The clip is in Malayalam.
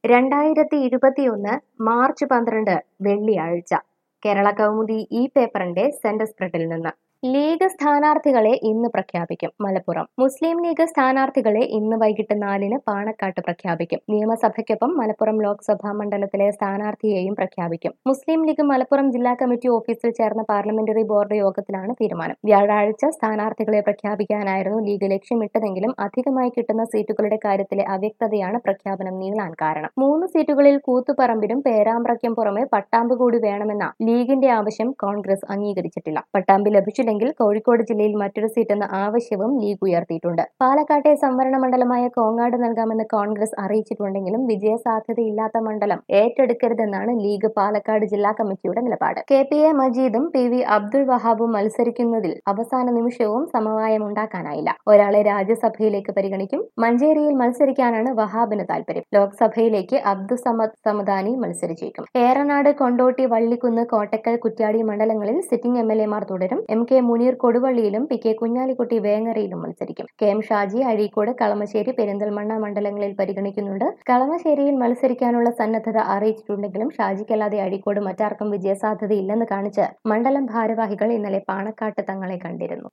2021 മാർച്ച് 12 വെള്ളിയാഴ്ച കേരള കൗമുദി ഈ പേപ്പറിന്റെ സെന്റർ സ്പ്രെഡിൽ നിന്ന് ലീഗ് സ്ഥാനാർത്ഥികളെ ഇന്ന് പ്രഖ്യാപിക്കും. മലപ്പുറം മുസ്ലിം ലീഗ് സ്ഥാനാർത്ഥികളെ ഇന്ന് വൈകിട്ട് 4-ന് പാണക്കാട്ട് പ്രഖ്യാപിക്കും. നിയമസഭയ്ക്കൊപ്പം മലപ്പുറം ലോക്സഭാ മണ്ഡലത്തിലെ സ്ഥാനാർത്ഥിയെയും പ്രഖ്യാപിക്കും. മുസ്ലിം ലീഗ് മലപ്പുറം ജില്ലാ കമ്മിറ്റി ഓഫീസിൽ ചേർന്ന പാർലമെന്ററി ബോർഡ് യോഗത്തിലാണ് തീരുമാനം. വ്യാഴാഴ്ച സ്ഥാനാർത്ഥികളെ പ്രഖ്യാപിക്കാനായിരുന്നു ലീഗ് ലക്ഷ്യമിട്ടതെങ്കിലും അധികമായി കിട്ടുന്ന സീറ്റുകളുടെ കാര്യത്തിലെ അവ്യക്തതയാണ് പ്രഖ്യാപനം നീളാൻ കാരണം. 3 സീറ്റുകളിൽ കൂത്തുപറമ്പിലും പേരാമ്പ്രയ്ക്കും പുറമെ പട്ടാമ്പ് കൂടി വേണമെന്ന ലീഗിന്റെ ആവശ്യം കോൺഗ്രസ് അംഗീകരിച്ചിട്ടില്ല. പട്ടാമ്പ് ലഭിച്ചില്ലെങ്കിൽ കോഴിക്കോട് ജില്ലയിൽ മറ്റൊരു സീറ്റെന്ന ആവശ്യവും ലീഗ് ഉയർത്തിയിട്ടുണ്ട്. പാലക്കാട്ടെ സംവരണ മണ്ഡലമായ കോങ്ങാട് നൽകാമെന്ന് കോൺഗ്രസ് അറിയിച്ചിട്ടുണ്ടെങ്കിലും വിജയസാധ്യതയില്ലാത്ത മണ്ഡലം ഏറ്റെടുക്കരുതെന്നാണ് ലീഗ് പാലക്കാട് ജില്ലാ കമ്മിറ്റിയുടെ നിലപാട്. KPA മജീദും PV അബ്ദുൾ വഹാബും മത്സരിക്കുന്നതിൽ അവസാന നിമിഷവും സമവായമുണ്ടാക്കാനായില്ല. ഒരാളെ രാജ്യസഭയിലേക്ക് പരിഗണിക്കും. മഞ്ചേരിയിൽ മത്സരിക്കാനാണ് വഹാബിന് താൽപര്യം. ലോക്സഭയിലേക്ക് അബ്ദുസമദ് സമദാനി മത്സരിച്ചേക്കും. ഏറനാട്, കൊണ്ടോട്ടി, വള്ളിക്കുന്ന്, കോട്ടക്കൽ, കുറ്റ്യാടി മണ്ഡലങ്ങളിൽ സിറ്റിംഗ് MLA മാർ തുടരും. MK മുനീർ കൊടുവള്ളിയിലും PK കുഞ്ഞാലിക്കുട്ടി വേങ്ങരയിലും മത്സരിക്കും. KM ഷാജി അഴീക്കോട്, കളമശ്ശേരി, പെരിന്തൽമണ്ണ മണ്ഡലങ്ങളിൽ പരിഗണിക്കുന്നുണ്ട്. കളമശ്ശേരിയിൽ മത്സരിക്കാനുള്ള സന്നദ്ധത അറിയിച്ചിട്ടുണ്ടെങ്കിലും ഷാജിക്കല്ലാതെ അഴീക്കോട് മറ്റാർക്കും വിജയസാധ്യതയില്ലെന്ന് കാണിച്ച് മണ്ഡലം ഭാരവാഹികൾ ഇന്നലെ പാണക്കാട്ട് തങ്ങളെ കണ്ടിരുന്നു.